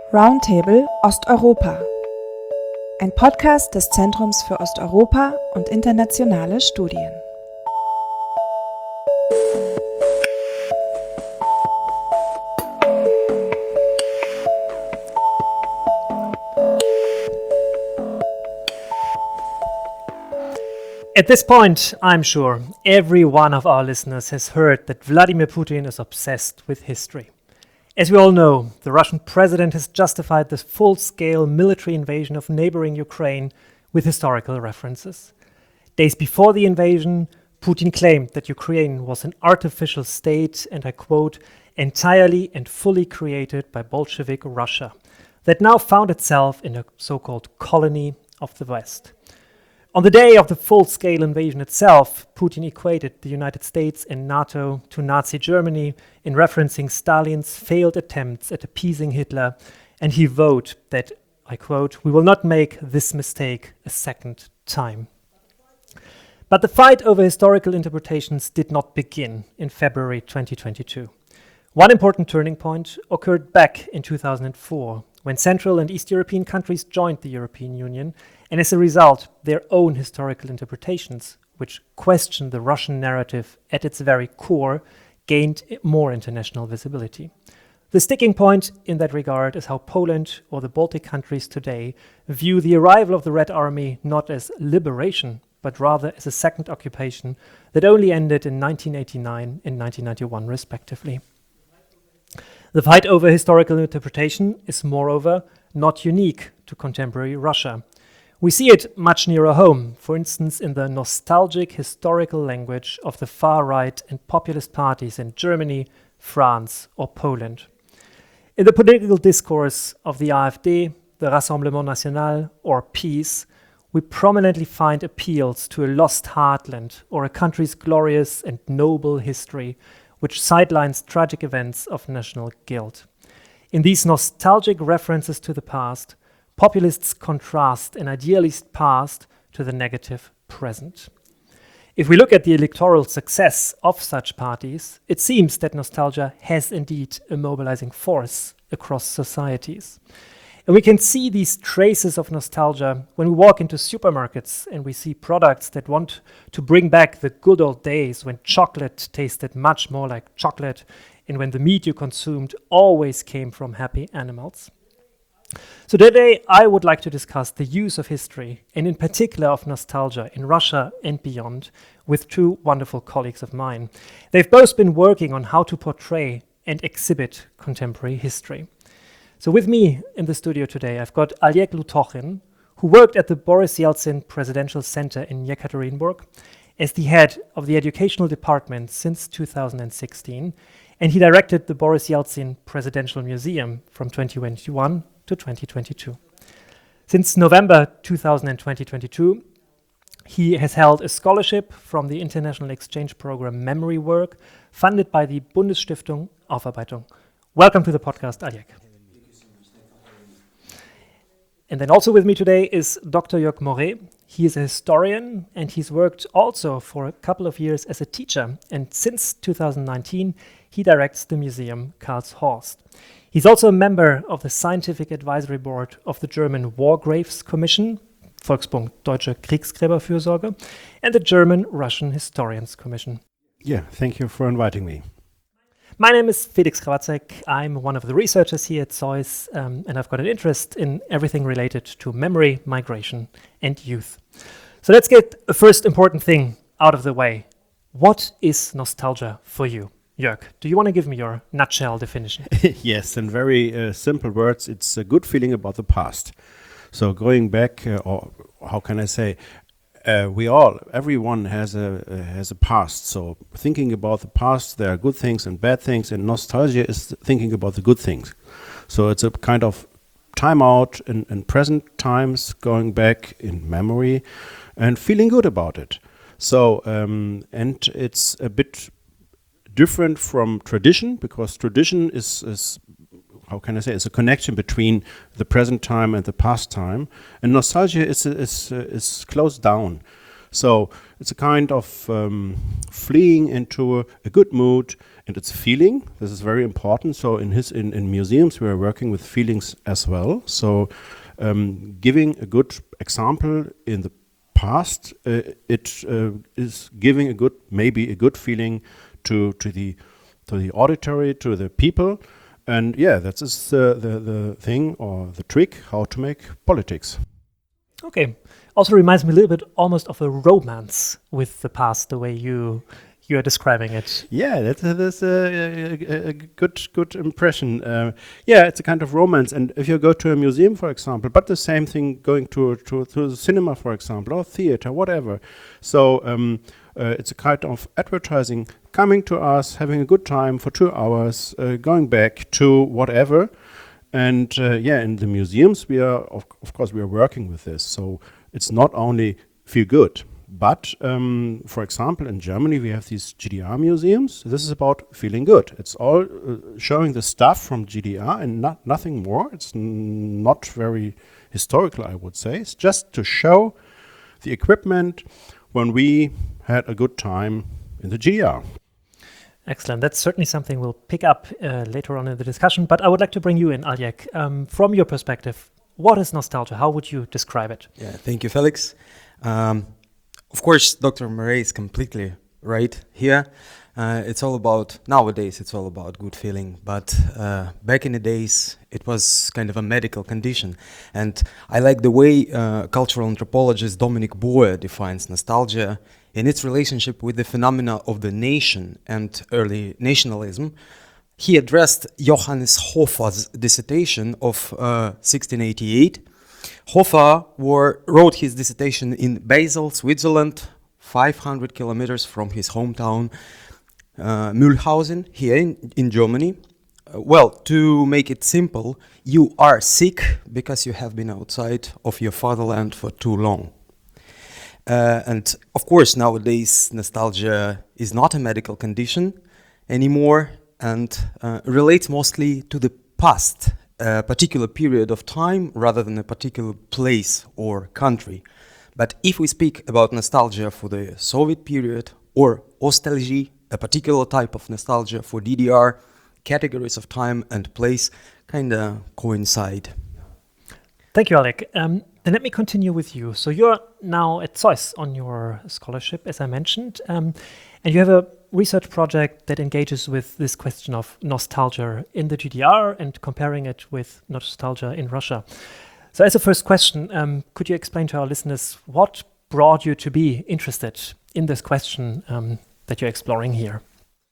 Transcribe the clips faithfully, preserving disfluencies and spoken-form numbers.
Roundtable Osteuropa. Ein Podcast des Zentrums für Osteuropa und internationale Studien. At this point, I'm sure every one of our listeners has heard that Vladimir Putin is obsessed with history. As we all know, the Russian president has justified this full-scale military invasion of neighboring Ukraine with historical references. Days before the invasion, Putin claimed that Ukraine was an artificial state, and I quote, entirely and fully created by Bolshevik Russia, that now found itself in a so-called colony of the West. On the day of the full-scale invasion itself, Putin equated the United States and NATO to Nazi Germany in referencing Stalin's failed attempts at appeasing Hitler, and he vowed that, I quote, "We will not make this mistake a second time." But the fight over historical interpretations did not begin in February twenty twenty-two. One important turning point occurred back in two thousand four, when Central and East European countries joined the European Union, and as a result, their own historical interpretations, which questioned the Russian narrative at its very core, gained more international visibility. The sticking point in that regard is how Poland or the Baltic countries today view the arrival of the Red Army not as liberation, but rather as a second occupation that only ended in nineteen eighty-nine and nineteen ninety-one respectively. The fight over historical interpretation is moreover not unique to contemporary Russia. We see it much nearer home, for instance in the nostalgic historical language of the far-right and populist parties in Germany, France or Poland. In the political discourse of the AfD, the Rassemblement National or PiS, we prominently find appeals to a lost heartland or a country's glorious and noble history, which sidelines tragic events of national guilt. In these nostalgic references to the past, populists contrast an idealist past to the negative present. If we look at the electoral success of such parties, it seems that nostalgia has indeed a mobilizing force across societies. And we can see these traces of nostalgia when we walk into supermarkets and we see products that want to bring back the good old days when chocolate tasted much more like chocolate and when the meat you consumed always came from happy animals. So today I would like to discuss the use of history and in particular of nostalgia in Russia and beyond with two wonderful colleagues of mine. They've both been working on how to portray and exhibit contemporary history. So with me in the studio today, I've got Oleg Lutokhin, who worked at the Boris Yeltsin Presidential Center in Yekaterinburg as the head of the educational department since two thousand sixteen, and he directed the Boris Yeltsin Presidential Museum from twenty twenty-one to twenty twenty-two. Since November two thousand twenty-two, he has held a scholarship from the international exchange program Memory Work, funded by the Bundesstiftung Aufarbeitung. Welcome to the podcast, Oleg. And then also with me today is Doctor Jörg Moret. He is a historian and he's worked also for a couple of years as a teacher. And since two thousand nineteen, he directs the museum Karlshorst. He's also a member of the scientific advisory board of the German War Graves Commission, Volksbund Deutsche Kriegsgräberfürsorge, and the German Russian Historians Commission. Yeah, thank you for inviting me. My name is Felix Krawatzek. I'm one of the researchers here at ZOiS, um, and I've got an interest in everything related to memory, migration, and youth. So let's get the first important thing out of the way. What is nostalgia for you? Jörg, do you want to give me your nutshell definition? Yes, in very uh, simple words, it's a good feeling about the past. So going back, uh, or how can I say, Uh, we all, everyone has a uh, has a past. So thinking about the past, there are good things and bad things, and nostalgia is thinking about the good things. So it's a kind of time out in, in present times, going back in memory, and feeling good about it. So um, and it's a bit different from tradition, because tradition is is how can I say, it's a connection between the present time and the past time, and nostalgia is is uh, is closed down. So it's a kind of um, fleeing into a, a good mood, and it's feeling. This is very important. So in his in, in museums, we are working with feelings as well. So um, giving a good example in the past, uh, it uh, is giving a good, maybe a good feeling to to the to the auditory, to the people. And yeah, that's is uh, the, the thing or the trick how to make politics. Okay. Also reminds me a little bit almost of a romance with the past, the way you you are describing it. Yeah, that's, uh, that's a, a, a good good impression. Uh, yeah, it's a kind of romance. And if you go to a museum, for example, but the same thing going to to, to the cinema, for example, or theater, whatever. So um, uh, it's a kind of advertising, coming to us, having a good time for two hours, uh, going back to whatever. And uh, yeah, in the museums, we are, of, of course, we are working with this. So it's not only feel good, but um, for example, in Germany, we have these G D R museums. This is about feeling good. It's all uh, showing the stuff from G D R and not nothing more. It's n- not very historical, I would say. It's just to show the equipment when we had a good time in the G D R. Excellent. That's certainly something we'll pick up uh, later on in the discussion. But I would like to bring you in, Aljek. Um, from your perspective, what is nostalgia? How would you describe it? Yeah, thank you, Felix. Um, of course, Doctor Murray is completely right here. Uh, it's all about, nowadays, it's all about good feeling. But uh, back in the days, it was kind of a medical condition. And I like the way uh, cultural anthropologist Dominic Boer defines nostalgia in its relationship with the phenomena of the nation and early nationalism. He addressed Johannes Hofer's dissertation of uh, sixteen eighty-eight. Hofer were, wrote his dissertation in Basel, Switzerland, five hundred kilometers from his hometown, uh, Mühlhausen, here in, in Germany. Uh, well, to make it simple, you are sick because you have been outside of your fatherland for too long. Uh, and of course, nowadays, nostalgia is not a medical condition anymore and uh, relates mostly to the past, a particular period of time rather than a particular place or country. But if we speak about nostalgia for the Soviet period or nostalgie, a particular type of nostalgia for D D R, categories of time and place kind of coincide. Thank you, Alec. Um, then let me continue with you. So you're now at Zeus on your scholarship, as I mentioned, um, and you have a research project that engages with this question of nostalgia in the G D R and comparing it with nostalgia in Russia. So as a first question, um, could you explain to our listeners what brought you to be interested in this question um, that you're exploring here?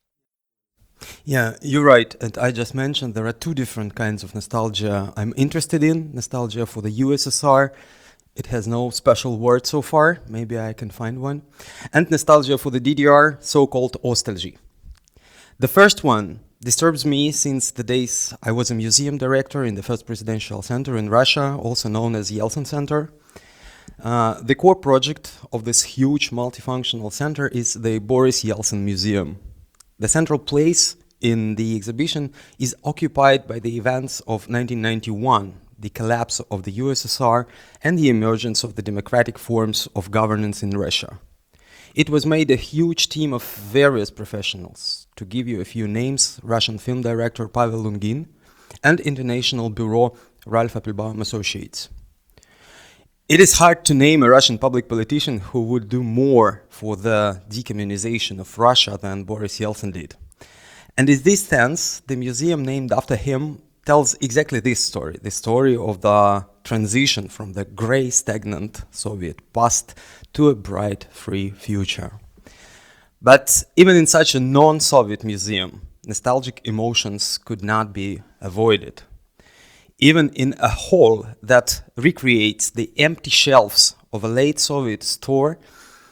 Yeah, you're right. And I just mentioned there are two different kinds of nostalgia I'm interested in. Nostalgia for the U S S R. It has no special word so far. Maybe I can find one. And nostalgia for the D D R, so-called nostalgie. The first one disturbs me since the days I was a museum director in the first presidential center in Russia, also known as Yeltsin Center. Uh, the core project of this huge multifunctional center is the Boris Yeltsin Museum. The central place in the exhibition is occupied by the events of nineteen ninety-one, the collapse of the U S S R and the emergence of the democratic forms of governance in Russia. It was made a huge team of various professionals. To give you a few names, Russian film director Pavel Lungin and International Bureau Ralph Appelbaum Associates. It is hard to name a Russian public politician who would do more for the decommunization of Russia than Boris Yeltsin did. And in this sense, the museum named after him tells exactly this story, the story of the transition from the gray, stagnant Soviet past to a bright, free future. But even in such a non-Soviet museum, nostalgic emotions could not be avoided. Even in a hall that recreates the empty shelves of a late Soviet store,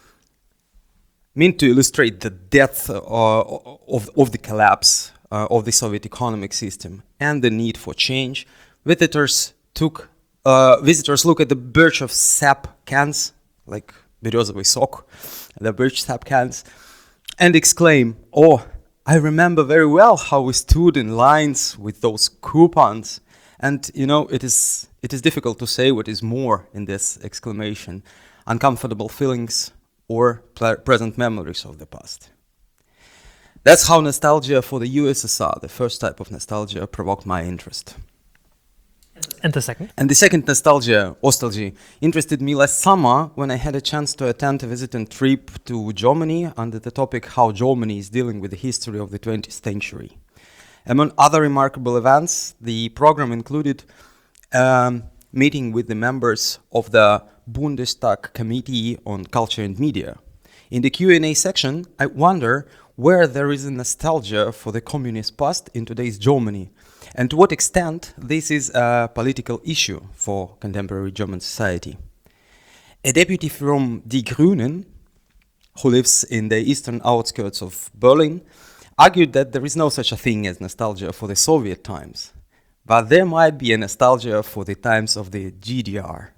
meant to illustrate the depth uh, of, of the collapse uh, of the Soviet economic system and the need for change, visitors took uh, visitors look at the birch of sap cans, like березовый сок, the birch sap cans, and exclaim, "Oh, I remember very well how we stood in lines with those coupons." And, you know, it is it is difficult to say what is more in this exclamation. Uncomfortable feelings, or pl- present memories of the past. That's how nostalgia for the U S S R, the first type of nostalgia, provoked my interest. And the second? And the second nostalgia, nostalgia, interested me last summer when I had a chance to attend a visiting trip to Germany under the topic how Germany is dealing with the history of the twentieth century. Among other remarkable events, the program included um, meeting with the members of the Bundestag Committee on Culture and Media. In the Q and A section, I wonder where there is a nostalgia for the communist past in today's Germany, and to what extent this is a political issue for contemporary German society. A deputy from Die Grünen, who lives in the eastern outskirts of Berlin, argued that there is no such a thing as nostalgia for the Soviet times, but there might be a nostalgia for the times of the G D R.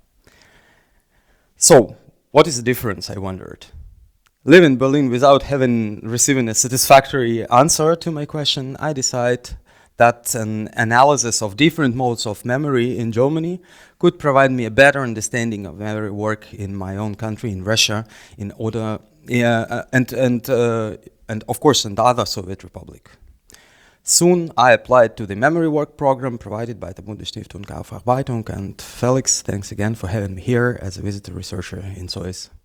So, what is the difference, I wondered? Live in Berlin without having receiving a satisfactory answer to my question, I decide that an analysis of different modes of memory in Germany could provide me a better understanding of memory work in my own country, in Russia, in order, uh, and and uh, and of course in the other Soviet Republic. Soon I applied to the memory work program provided by the Bundesstiftung Aufarbeitung, and Felix, thanks again for having me here as a visitor researcher in S O I S.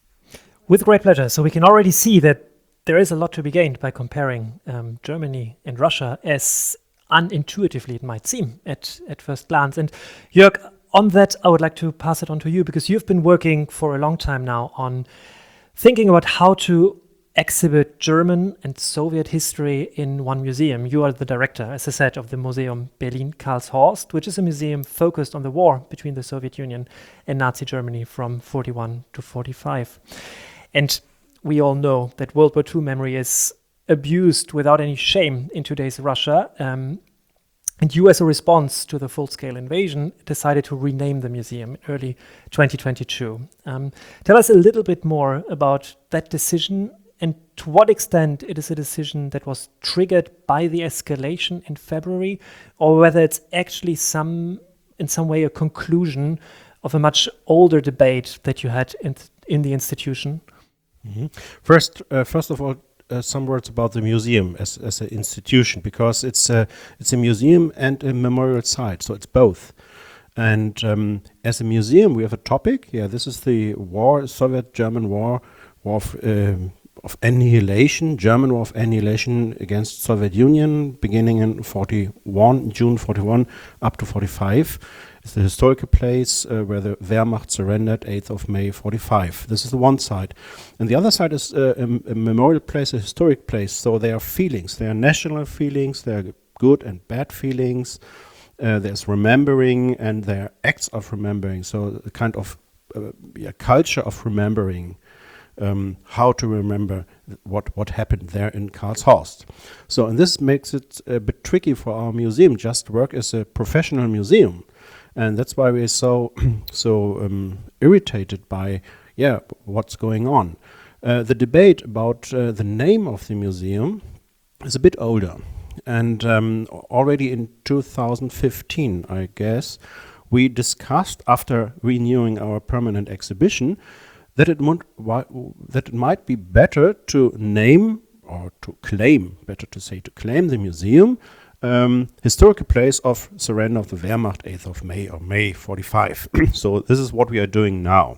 With great pleasure. So we can already see that there is a lot to be gained by comparing um, Germany and Russia, as unintuitively it might seem at, at first glance. And Jörg, on that, I would like to pass it on to you, because you've been working for a long time now on thinking about how to exhibit German and Soviet history in one museum. You are the director, as I said, of the Museum Berlin-Karlshorst, which is a museum focused on the war between the Soviet Union and Nazi Germany from forty-one to forty-five. And we all know that World War Two memory is abused without any shame in today's Russia. Um, and you, as a response to the full-scale invasion, decided to rename the museum in early twenty twenty-two. Um, tell us a little bit more about that decision, and to what extent it is a decision that was triggered by the escalation in February, or whether it's actually some, in some way, a conclusion of a much older debate that you had in, in the institution. Mm-hmm. First, uh, first of all, uh, some words about the museum as as an institution, because it's a it's a museum and a memorial site, so it's both. And um, as a museum, we have a topic. Yeah, this is the war, Soviet-German war, war of, um, of annihilation, German war of annihilation against Soviet Union, beginning in forty-one, June forty-one, up to forty-five. It's the historical place uh, where the Wehrmacht surrendered, eighth of May forty-five. This is the one side. And the other side is uh, a, a memorial place, a historic place. So there are feelings. There are national feelings. There are good and bad feelings. Uh, there's remembering, and there are acts of remembering. So a kind of uh, yeah, culture of remembering. Um, how to remember what, what happened there in Karlshorst. So, and this makes it a bit tricky for our museum, just work as a professional museum. And that's why we're so so um, irritated by yeah what's going on. Uh, the debate about uh, the name of the museum is a bit older, and um, already in two thousand fifteen, I guess, we discussed, after renewing our permanent exhibition, that it might that it might be better to name, or to claim, better to say, to claim the museum. Um, historical place of surrender of the Wehrmacht, eighth of May, or May forty-five. So this is what we are doing now.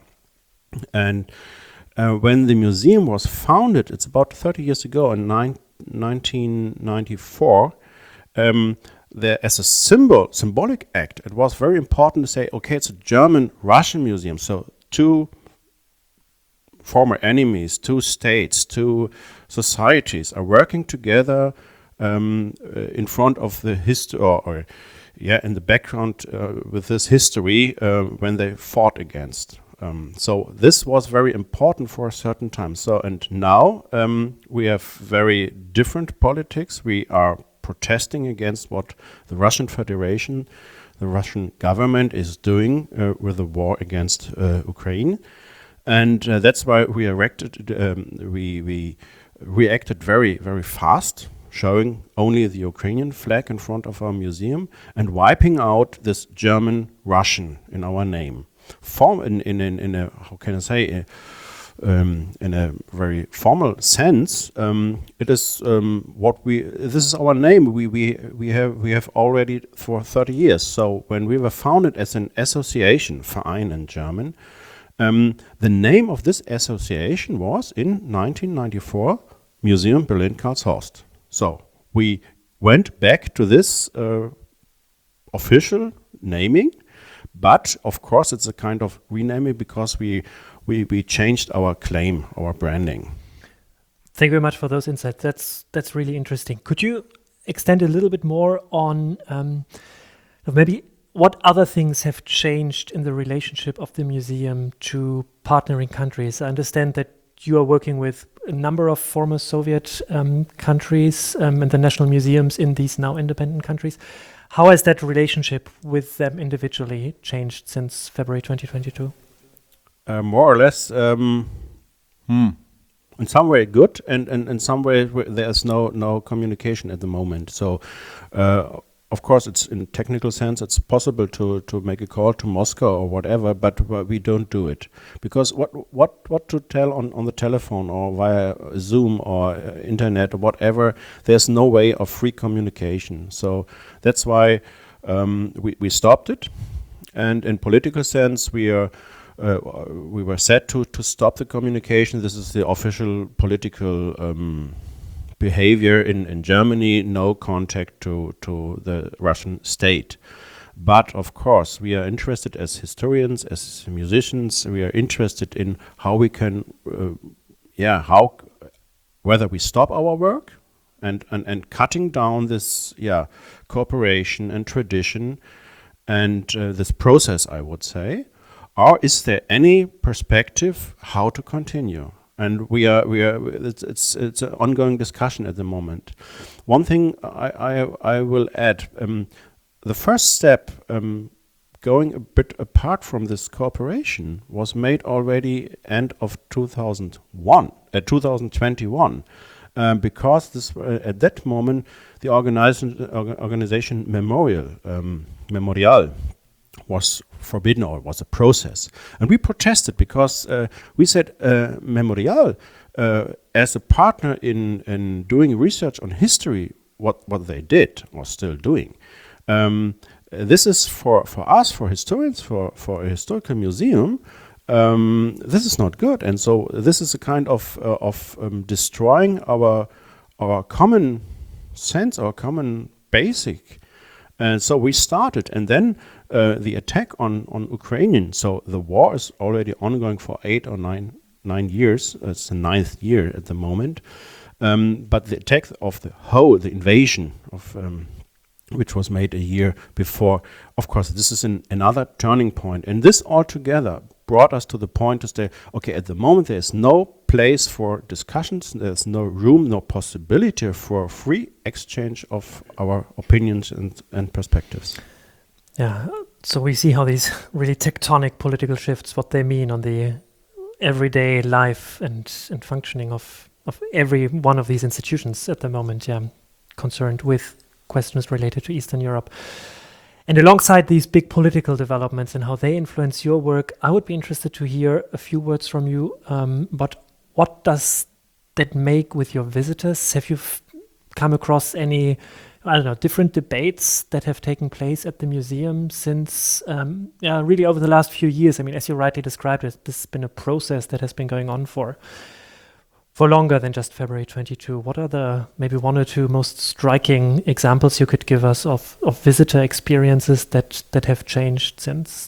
And uh, when the museum was founded, it's about thirty years ago, in nineteen ninety-four, um, there, as a symbol, symbolic act, it was very important to say, okay, it's a German-Russian museum. So two former enemies, two states, two societies are working together Um, uh, in front of the history, or, or yeah, in the background uh, with this history uh, when they fought against. Um, so this was very important for a certain time. So, and now um, we have very different politics. We are protesting against what the Russian Federation, the Russian government is doing uh, with the war against uh, Ukraine. And uh, that's why we erected, um, we, we reacted very, very fast, showing only the Ukrainian flag in front of our museum and wiping out this German-Russian in our name. Form in, in, in, in a, how can I say, a, um, in a very formal sense, um, it is um, what we. This is our name. We we we have we have already for thirty years. So when we were founded as an association, Verein in German, um, the name of this association was in nineteen ninety-four Museum Berlin Karlshorst. So we went back to this uh, official naming, but of course it's a kind of renaming because we. We, we changed our claim, our branding. Thank you very much for those insights. That's that's really interesting. Could you extend a little bit more on um, maybe what other things have changed in the relationship of the museum to partnering countries? I understand that you are working with a number of former Soviet um, countries um, and the national museums in these now independent countries. How has that relationship with them individually changed since February twenty twenty-two? Uh, more or less, um, hmm. in some way good, and, and in some way w- there's no no communication at the moment. So, uh, of course, it's in technical sense it's possible to, to make a call to Moscow or whatever, but uh, we don't do it because what what what to tell on, on the telephone or via Zoom or uh, internet or whatever. There's no way of free communication. So that's why um, we we stopped it, and in political sense we are. Uh, we were set to, to stop the communication. This is the official political um, behavior in, in Germany, no contact to, to the Russian state. But of course, we are interested as historians, as musicians, we are interested in how we can, uh, yeah, how, whether we stop our work and, and, and cutting down this, yeah, cooperation and tradition and uh, this process, I would say. Or is there any perspective how to continue? And we are we are it's it's, it's an ongoing discussion at the moment. One thing I I, I will add: um, the first step, um, going a bit apart from this cooperation, was made already end of two thousand one, uh, two thousand twenty-one, um, because this uh, at that moment the organization orga- organization Memorial um, Memorial was forbidden, or was a process. And we protested because uh, we said uh, Memorial, uh, as a partner in, in doing research on history, what, what they did, was still doing. Um, this is for, for us, for historians, for, for a historical museum, um, this is not good. And so this is a kind of, uh, of um, destroying our, our common sense, our common basic. And so we started, and then uh, the attack on, on Ukrainian. So the war is already ongoing for eight or nine nine years. It's the ninth year at the moment. Um, but the attack of the whole, the invasion of, um, which was made a year before, of course, this is an, another turning point. And this altogether brought us to the point to say, okay, at the moment there is no place for discussions, there's no room, no possibility for free exchange of our opinions and, and perspectives. Yeah, so we see how these really tectonic political shifts, what they mean on the everyday life and, and functioning of, of every one of these institutions at the moment, yeah, concerned with questions related to Eastern Europe. And alongside these big political developments and how they influence your work, I would be interested to hear a few words from you. Um, but what does that make with your visitors? Have you f- come across any, I don't know, different debates that have taken place at the museum since, um, yeah, really over the last few years? I mean, as you rightly described it, this has been a process that has been going on for for longer than just February twenty-two. What are the maybe one or two most striking examples you could give us of, of visitor experiences that, that have changed since?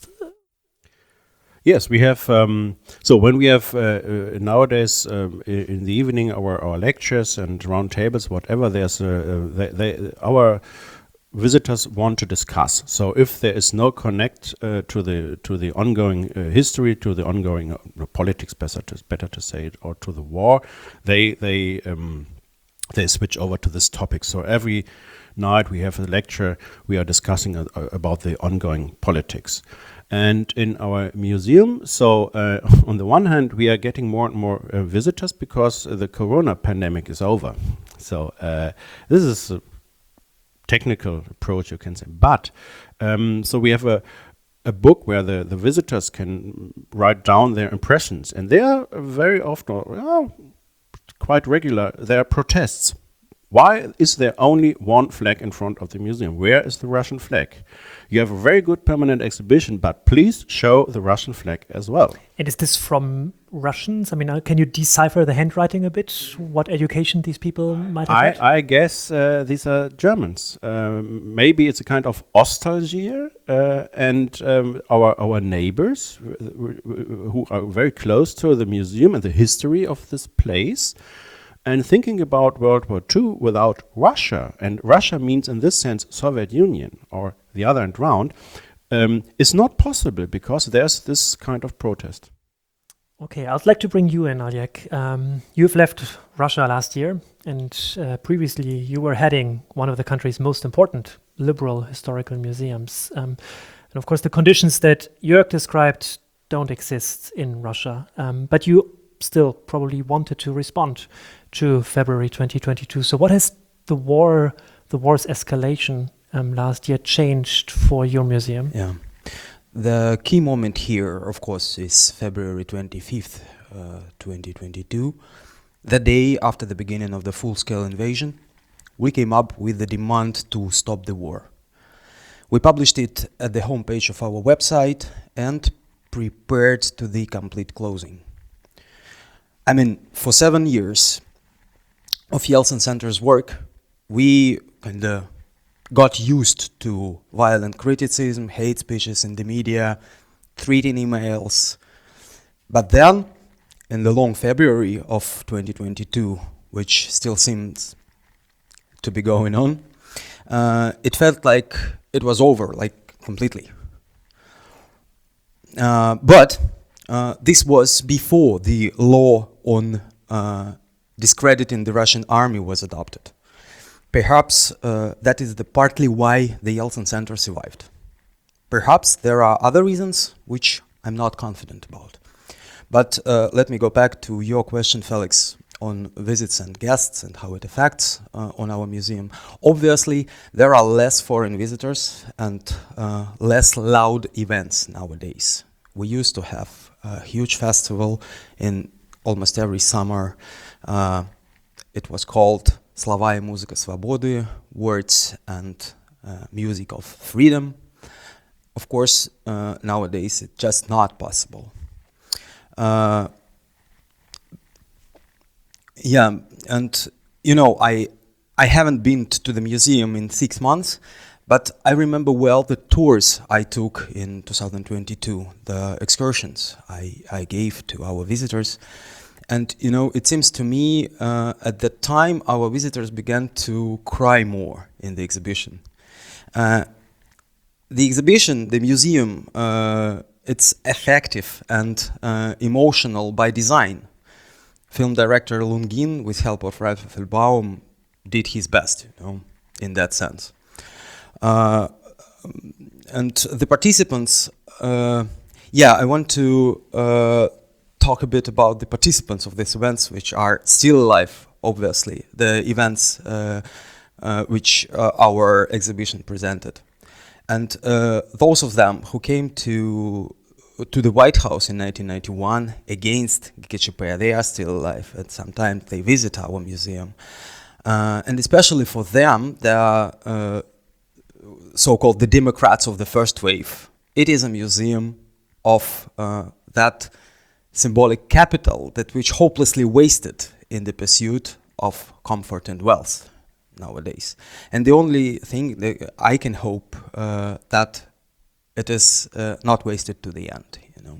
Yes, we have. Um, so when we have uh, uh, nowadays um, i- in the evening our, our lectures and round tables, whatever, there's uh, uh, they, they, our visitors want to discuss. So if there is no connect uh, to the to the ongoing uh, history, to the ongoing uh, politics, better to, better to say it, or to the war, they they um, they switch over to this topic. So every night we have a lecture, we are discussing uh, about the ongoing politics. And in our museum, so uh, on the one hand, we are getting more and more uh, visitors because uh, the corona pandemic is over. So uh, this is a technical approach, you can say. But um, so we have a, a book where the, the visitors can write down their impressions, and they are very often, well, quite regular. There are protests. Why is there only one flag in front of the museum? Where is the Russian flag? You have a very good permanent exhibition, but please show the Russian flag as well. And is this from Russians? I mean, uh, can you decipher the handwriting a bit? What education these people might have I, had? I guess uh, these are Germans. Um, maybe it's a kind of nostalgia, uh, and um, our our neighbors uh, who are very close to the museum and the history of this place, and thinking about World War Two without Russia, and Russia means in this sense Soviet Union or the other end round, um, is not possible because there's this kind of protest. Okay, I'd like to bring you in, Oleg. Um, you've left Russia last year, and uh, previously you were heading one of the country's most important liberal historical museums. Um, and of course, the conditions that Jörg described don't exist in Russia, um, but you still probably wanted to respond to February twenty twenty-two. So what has the war, the war's escalation um, last year changed for your museum? Yeah. The key moment here, of course, is February twenty-fifth, uh, twenty twenty-two. The day after the beginning of the full-scale invasion, we came up with the demand to stop the war. We published it at the homepage of our website and prepared to the complete closing. I mean, for seven years of Yeltsin Center's work, we kind of got used to violent criticism, hate speeches in the media, threatening emails. But then, in the long February of twenty twenty-two, which still seems to be going on, uh, it felt like it was over, like completely. Uh, but uh, this was before the law on uh, discrediting the Russian army was adopted. Perhaps uh, that is the partly why the Yeltsin Center survived. Perhaps there are other reasons which I'm not confident about. But uh, let me go back to your question, Felix, on visits and guests and how it affects uh, on our museum. Obviously, there are less foreign visitors and uh, less loud events nowadays. We used to have a huge festival in almost every summer. Uh, it was called Slova и Muzika Svobody, words and uh, music of freedom. Of course, uh, nowadays it's just not possible. Uh, yeah, and you know, I I haven't been t- to the museum in six months, but I remember well the tours I took in two thousand twenty-two, the excursions I, I gave to our visitors. And, you know, it seems to me uh, at that time our visitors began to cry more in the exhibition. Uh, the exhibition, the museum, uh, it's effective and uh, emotional by design. Film director Lungin, with help of Ralph Felbaum, did his best, you know, in that sense. Uh, and the participants, uh, yeah, I want to uh, talk a bit about the participants of these events, which are still alive, obviously, the events uh, uh, which uh, our exhibition presented. And uh, those of them who came to to the White House in nineteen ninety-one against G K C P, they are still alive, and sometimes they visit our museum. Uh, and especially for them, they are uh, so-called the Democrats of the first wave. It is a museum of uh, that symbolic capital that which hopelessly wasted in the pursuit of comfort and wealth nowadays. And the only thing that I can hope uh, that it is uh, not wasted to the end, you know.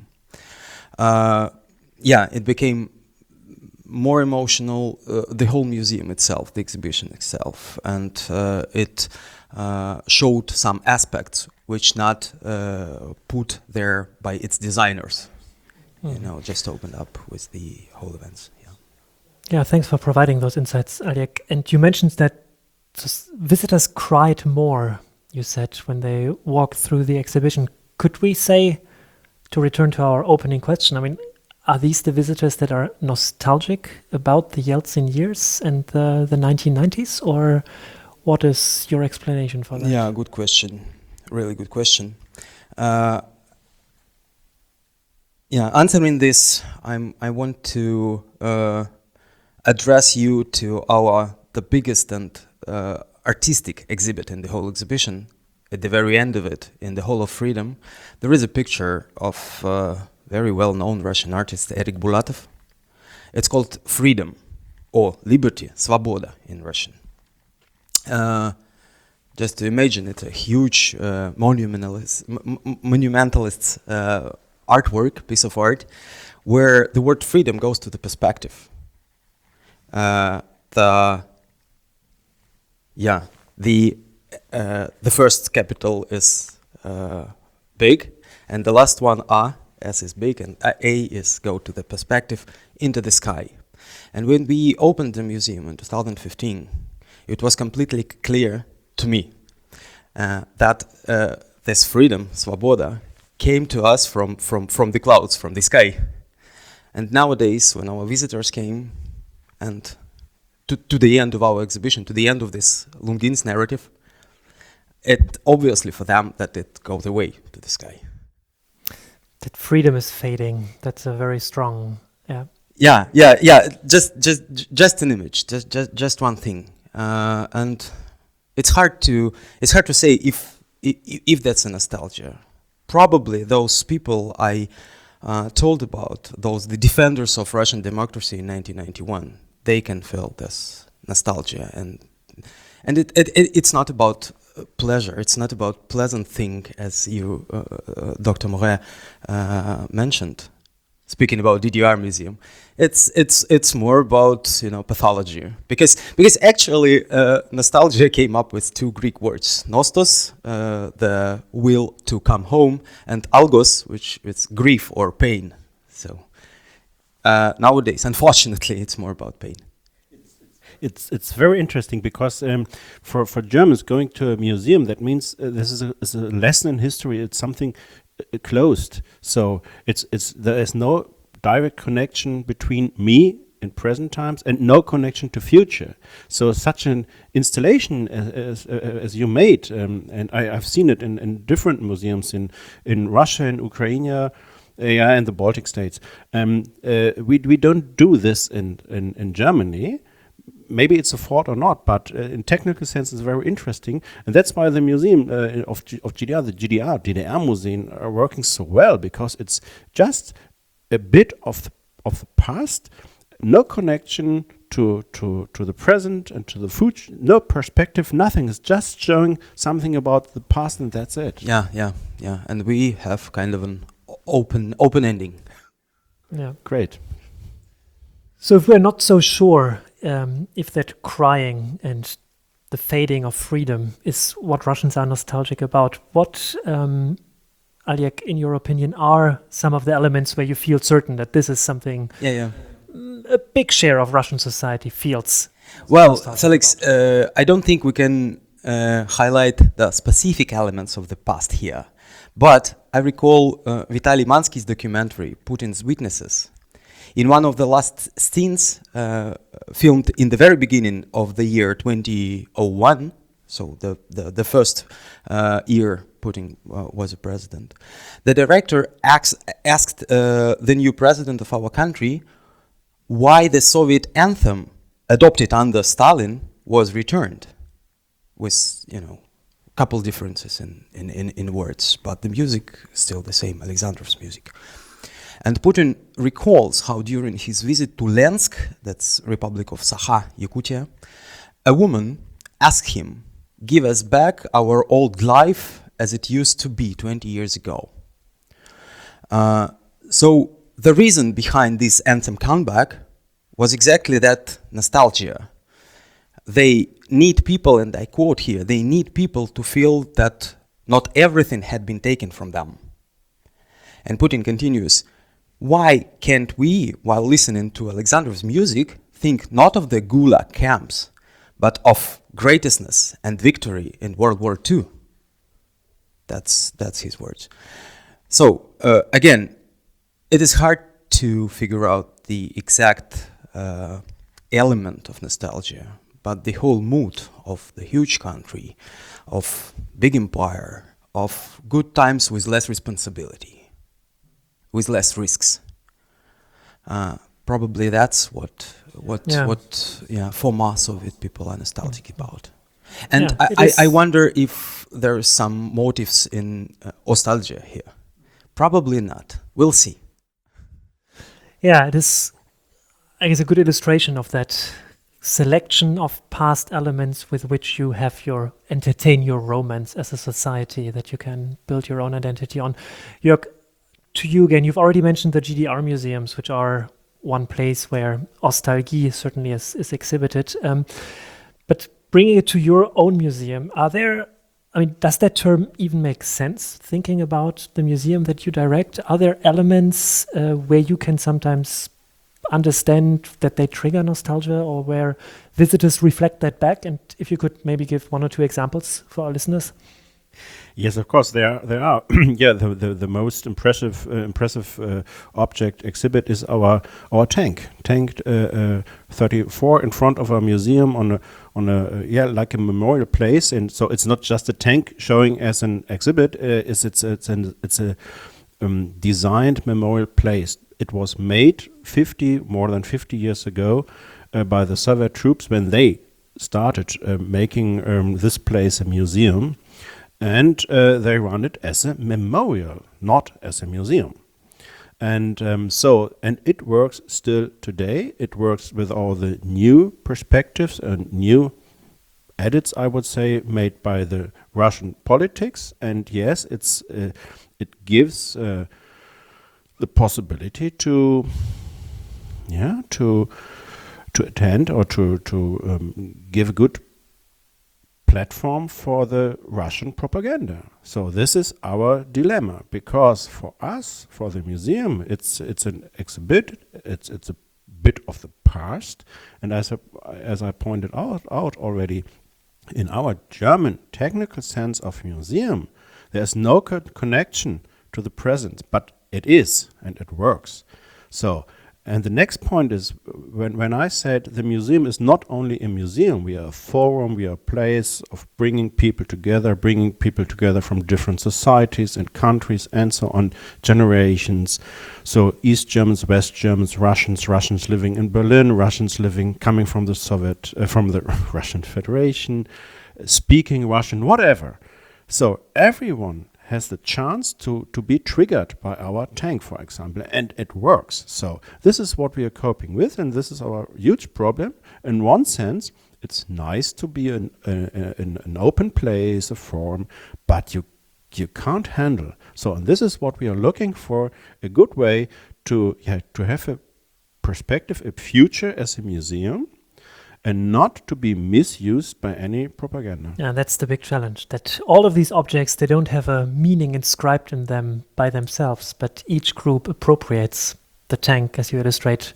Uh, yeah, it became more emotional, uh, the whole museum itself, the exhibition itself, and uh, it uh, showed some aspects which not uh, put there by its designers. Mm. You know, just opened up with the whole events. Yeah. Yeah, thanks for providing those insights, Oleg. And you mentioned that visitors cried more, you said, when they walked through the exhibition. Could we say, to return to our opening question, I mean, are these the visitors that are nostalgic about the Yeltsin years and the, the nineteen nineties, or what is your explanation for that? Yeah, good question. Really good question. Uh, Yeah, answering this, I'm, I want to uh, address you to our, the biggest and uh, artistic exhibit in the whole exhibition. At the very end of it, in the Hall of Freedom, there is a picture of uh, very well-known Russian artist Erik Bulatov. It's called Freedom, or Liberty, Svoboda in Russian. Uh, just to imagine, it's a huge uh, monumentalist, m- m- monumentalist uh, artwork, piece of art, where the word freedom goes to the perspective. Uh, the yeah, the uh, the first capital is uh, big, and the last one A, S is big, and A is go to the perspective into the sky. And when we opened the museum in two thousand fifteen, it was completely c- clear to me uh, that uh, this freedom, Svoboda, came to us from, from, from the clouds, from the sky. And nowadays, when our visitors came and to, to the end of our exhibition, to the end of this Lungin's narrative, it obviously for them that it goes away to the sky. That freedom is fading. That's a very strong, yeah. Yeah, yeah, yeah. Just, just, just an image. Just, just, just one thing. Uh, and it's hard to, it's hard to say if, if, if that's a nostalgia. Probably those people I uh, told about, those the defenders of Russian democracy in nineteen ninety-one, they can feel this nostalgia, and and it, it, it it's not about pleasure. It's not about pleasant thing, as you, uh, uh, Doctor Moret, uh, mentioned. Speaking about D D R museum, it's it's it's more about, you know, pathology, because because actually uh, nostalgia came up with two Greek words: nostos, uh, the will to come home, and algos, which is grief or pain. So uh, nowadays, unfortunately, it's more about pain. It's it's very interesting because um, for for Germans, going to a museum, that means uh, this is a, is a lesson in history. It's something uh, closed. So it's it's there is no direct connection between me in present times and no connection to future. So such an installation as, as, as you made, um, and I, I've seen it in, in different museums in in Russia, in Ukraine, uh, yeah, and the Baltic states. Um, uh, we we don't do this in in, in Germany. Maybe it's a fault or not, but uh, in technical sense, it's very interesting, and that's why the museum uh, of G- of G D R, the G D R, D D R Museum, are working so well, because it's just a bit of the, of the past, no connection to to to the present and to the future, no perspective, nothing. It's just showing something about the past, and that's it. Yeah, yeah, yeah. And we have kind of an o- open open ending. Yeah. Great. So if we're not so sure um, if that crying and the fading of freedom is what Russians are nostalgic about, what, um, Aliek, in your opinion, are some of the elements where you feel certain that this is something Yeah, yeah. a big share of Russian society feels? Well, nostalgic Felix, about? uh, I don't think we can uh, highlight the specific elements of the past here, but I recall uh, Vitaly Mansky's documentary, Putin's Witnesses. In one of the last scenes, uh, filmed in the very beginning of the year twenty oh one, so the, the, the first uh, year Putin uh, was a president, the director ax- asked uh, the new president of our country why the Soviet anthem adopted under Stalin was returned, with, you know, a couple differences in, in, in, in words, but the music is still the same, Alexandrov's music. And Putin recalls how during his visit to Lensk, that's Republic of Sakha, Yakutia, a woman asked him, "Give us back our old life as it used to be twenty years ago." Uh, so the reason behind this anthem comeback was exactly that nostalgia. They need people, and I quote here, they need people to feel that not everything had been taken from them. And Putin continues, "Why can't we, while listening to Alexandrov's music, think not of the Gulag camps, but of greatness and victory in World War Two?" That's that's his words. So uh, again, it is hard to figure out the exact uh, element of nostalgia, but the whole mood of the huge country, of big empire, of good times with less responsibility. with less risks. Uh, probably that's what what Yeah. what yeah for most of it people are nostalgic about. And Yeah, it I, I, is- I wonder if there are some motives in uh, nostalgia here. Probably not. We'll see. Yeah, it is, I guess, a good illustration of that selection of past elements with which you have your entertain your romance as a society that you can build your own identity on. Jörg, to you again, you've already mentioned the G D R museums, which are one place where nostalgia certainly is, is exhibited. Um, but bringing it to your own museum, are there, I mean, does that term even make sense? Thinking about the museum that you direct, are there elements uh, where you can sometimes understand that they trigger nostalgia, or where visitors reflect that back? And if you could maybe give one or two examples for our listeners. Yes, of course there are. There are. yeah, the, the the most impressive uh, impressive uh, object exhibit is our our tank, tank uh, uh, thirty-four in front of our museum on a on a uh, yeah like a memorial place. And so it's not just a tank showing as an exhibit. Uh, it's it's it's an it's a um, designed memorial place. It was made fifty more than fifty years ago uh, by the Soviet troops when they started uh, making um, this place a museum. And uh, they run it as a memorial, not as a museum. And um, so, and it works still today. It works with all the new perspectives and new edits, I would say, made by the Russian politics. And yes, it's uh, it gives uh, the possibility to, yeah, to to attend or to to um, give a good platform for the Russian propaganda. So this is our dilemma, because for us, for the museum, it's it's an exhibit. It's it's a bit of the past, and as I, as I pointed out out already, in our German technical sense of museum, there's no co- connection to the present, but it is, and it works. So. And the next point is, when, when I said the museum is not only a museum, we are a forum, we are a place of bringing people together, bringing people together from different societies and countries and so on, generations. So East Germans, West Germans, Russians, Russians living in Berlin, Russians living, coming from the Soviet, uh, from the Russian Federation, uh, speaking Russian, whatever. So everyone has the chance to, to be triggered by our tank, for example, and it works. So this is what we are coping with, and this is our huge problem. In one sense, it's nice to be an, uh, an, an open place, a forum, but you you can't handle. So and this is what we are looking for, a good way to, yeah, to have a perspective, a future as a museum, and not to be misused by any propaganda. Yeah, that's the big challenge, that all of these objects, they don't have a meaning inscribed in them by themselves, but each group appropriates the tank, as you illustrate.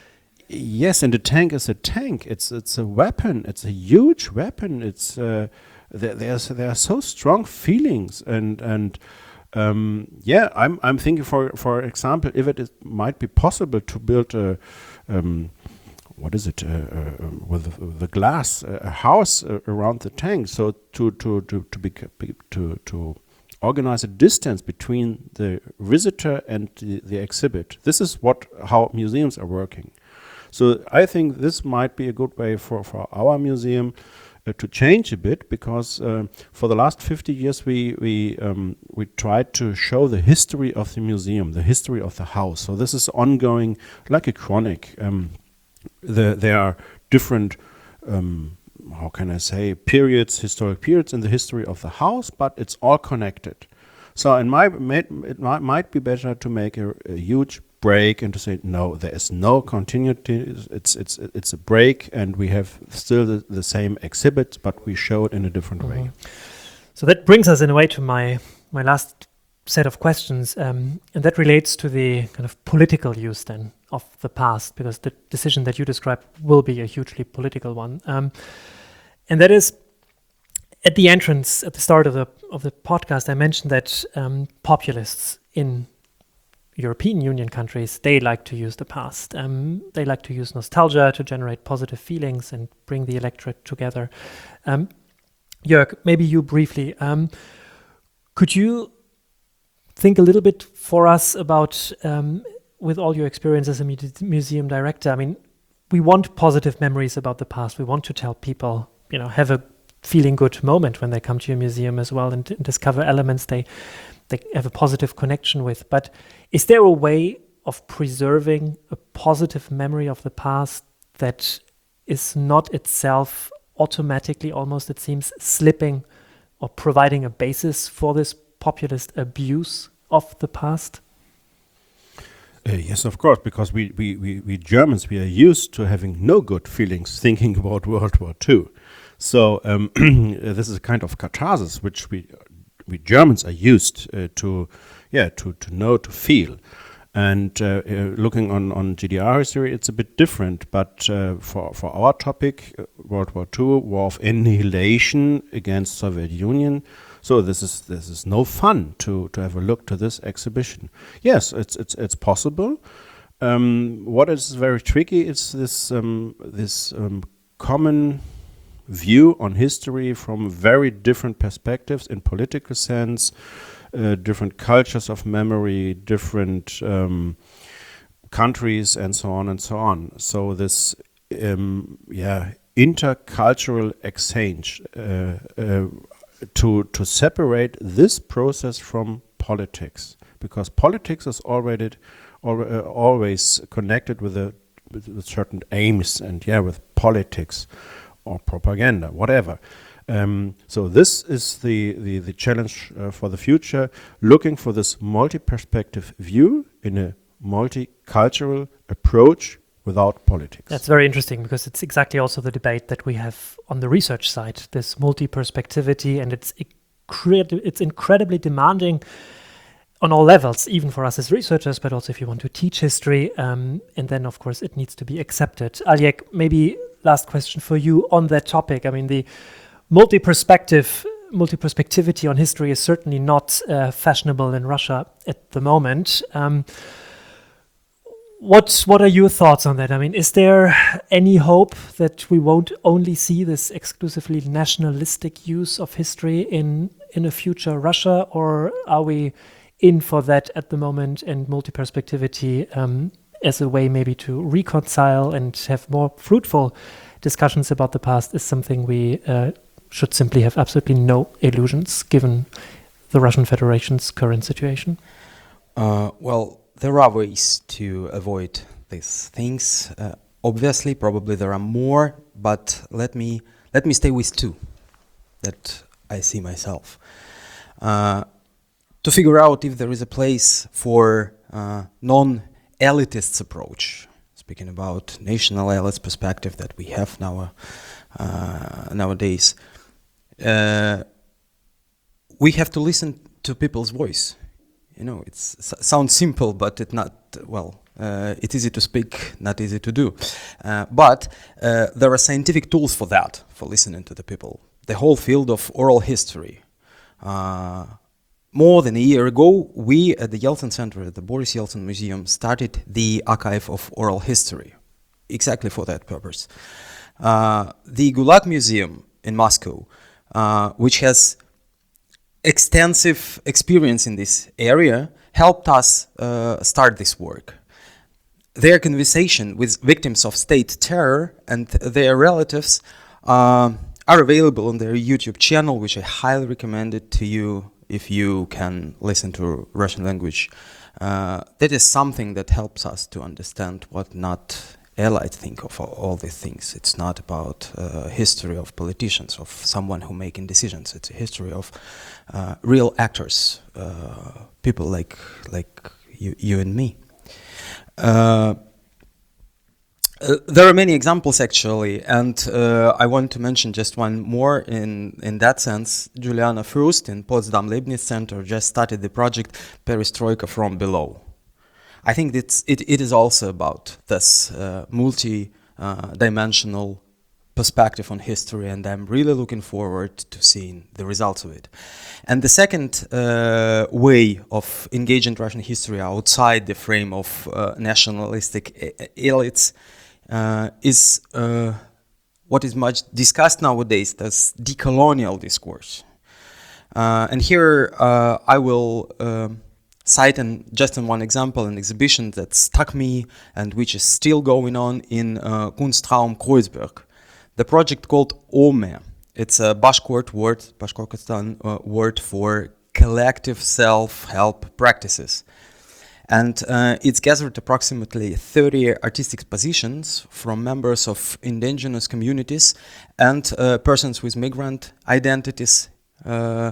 Yes, and the tank is a tank. It's it's a weapon. It's a huge weapon. It's uh, there, there's there are so strong feelings, and and um, yeah, I'm I'm thinking for for example, if it is, might be possible to build a um, what is it, uh, uh, with the, the glass, uh, a house uh, around the tank, so to to to to, be, to to organize a distance between the visitor and the, the exhibit. This is what how museums are working. So I think this might be a good way for for our museum uh, to change a bit, because uh, for the last fifty years we we um, we tried to show the history of the museum, the history of the house. So this is ongoing, like a chronic. Um, The, there are different, um, how can I say, periods, historic periods in the history of the house, but it's all connected. So in my, it might, might be better to make a, a huge break and to say, no, there is no continuity. It's it's it's a break, and we have still the, the same exhibit, but we show it in a different mm-hmm. way. So that brings us in a way to my my last set of questions, um, and that relates to the kind of political use then of the past, because the decision that you described will be a hugely political one. Um, and that is, at the entrance, at the start of the of the podcast, I mentioned that um, populists in European Union countries, they like to use the past. Um, they like to use nostalgia to generate positive feelings and bring the electorate together. Um, Jörg, maybe you briefly, um, could you think a little bit for us about, um, with all your experience as a mu- museum director, I mean, we want positive memories about the past. We want to tell people, you know, have a feeling good moment when they come to your museum as well, and, and discover elements they they have a positive connection with. But is there a way of preserving a positive memory of the past that is not itself automatically, almost it seems, slipping or providing a basis for this populist abuse of the past? Uh, yes, of course, because we, we, we, we Germans, we are used to having no good feelings thinking about World War Two. So um, this is a kind of catharsis which we we Germans are used uh, to, yeah, to, to know, to feel. And uh, uh, looking on, on G D R history, it's a bit different. But uh, for, for our topic, uh, World War Two, war of annihilation against Soviet Union. So this is this is no fun to, to have a look to this exhibition. Yes, it's it's it's possible. Um, what is very tricky is this um, this um, common view on history from very different perspectives in political sense. Uh, different cultures of memory, different um, countries, and so on and so on. So this, um, yeah, intercultural exchange uh, uh, to to separate this process from politics, because politics is already al- uh, always connected with a with, with certain aims, and yeah, with politics or propaganda, whatever. Um, so this is the, the, the challenge uh, for the future, looking for this multi-perspective view in a multicultural approach without politics. That's very interesting, because it's exactly also the debate that we have on the research side, this multi-perspectivity, and it's incredi- it's incredibly demanding on all levels, even for us as researchers, but also if you want to teach history. Um, and then, of course, it needs to be accepted. Aljek, maybe last question for you on that topic. I mean, the multi-perspective, multi-perspectivity on history is certainly not uh, fashionable in Russia at the moment. Um, what what are your thoughts on that? I mean, is there any hope that we won't only see this exclusively nationalistic use of history in in a future Russia, or are we in for that at the moment, and multi-perspectivity um, as a way maybe to reconcile and have more fruitful discussions about the past is something we uh, should simply have absolutely no illusions given the Russian Federation's current situation? Uh, well, there are ways to avoid these things. Uh, obviously, probably there are more, but let me let me stay with two that I see myself. Uh, to figure out if there is a place for uh, non-elitist approach, speaking about national elite perspective that we have now uh, nowadays, uh, we have to listen to people's voice. You know, it sounds simple, but it not, well, uh, it's easy to speak, not easy to do. Uh, but uh, there are scientific tools for that, for listening to the people. The whole field of oral history. Uh, more than a year ago, we at the Yeltsin Center, at the Boris Yeltsin Museum, started the archive of oral history, exactly for that purpose. Uh, the Gulag Museum in Moscow, uh, which has extensive experience in this area, helped us uh, start this work. Their conversation with victims of state terror and their relatives uh, are available on their YouTube channel, which I highly recommend it to you if you can listen to Russian language. Uh, that is something that helps us to understand what not allied think of all, all these things. It's not about uh, history of politicians, of someone who making decisions. It's a history of uh, real actors, uh, people like like you, you and me. Uh, uh, there are many examples actually, and uh, I want to mention just one more in, in that sense. Juliana Frost in Potsdam Leibniz Center just started the project Perestroika from Below. I think it's, it, it is also about this uh, multi-dimensional uh, perspective on history, and I'm really looking forward to seeing the results of it. And the second uh, way of engaging Russian history outside the frame of uh, nationalistic elites uh, is uh, what is much discussed nowadays, this decolonial discourse. Uh, and here uh, I will um, cite an, just in one example an exhibition that struck me and which is still going on in uh, Kunstraum Kreuzberg. The project called Ome. It's a Bashkort word, Bashkortostan uh, word for collective self-help practices. And uh, it's gathered approximately thirty artistic expositions from members of indigenous communities and uh, persons with migrant identities uh,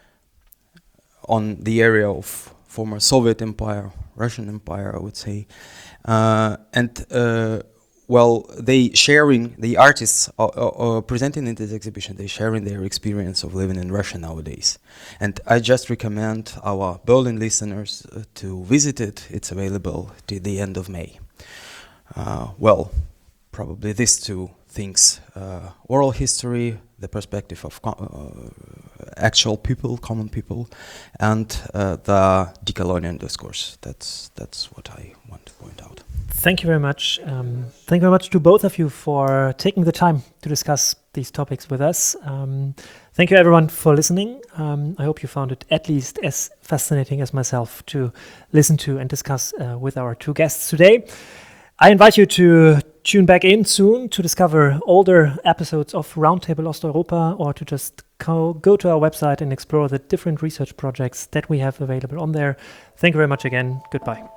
on the area of former Soviet Empire, Russian Empire, I would say. Uh, and uh, well, they sharing, the artists are, are, are presenting in this exhibition, they sharing their experience of living in Russia nowadays. And I just recommend our Berlin listeners uh, to visit it. It's available till the end of May. Uh, well, probably these two things, uh, oral history, the perspective of co- uh, actual people, common people, and uh, the decolonial discourse. That's, that's what I want to point out. Thank you very much. Um, thank you very much to both of you for taking the time to discuss these topics with us. Um, thank you everyone for listening. Um, I hope you found it at least as fascinating as myself to listen to and discuss uh, with our two guests today. I invite you to tune back in soon to discover older episodes of Roundtable Osteuropa, or to just co- go to our website and explore the different research projects that we have available on there. Thank you very much again. Goodbye.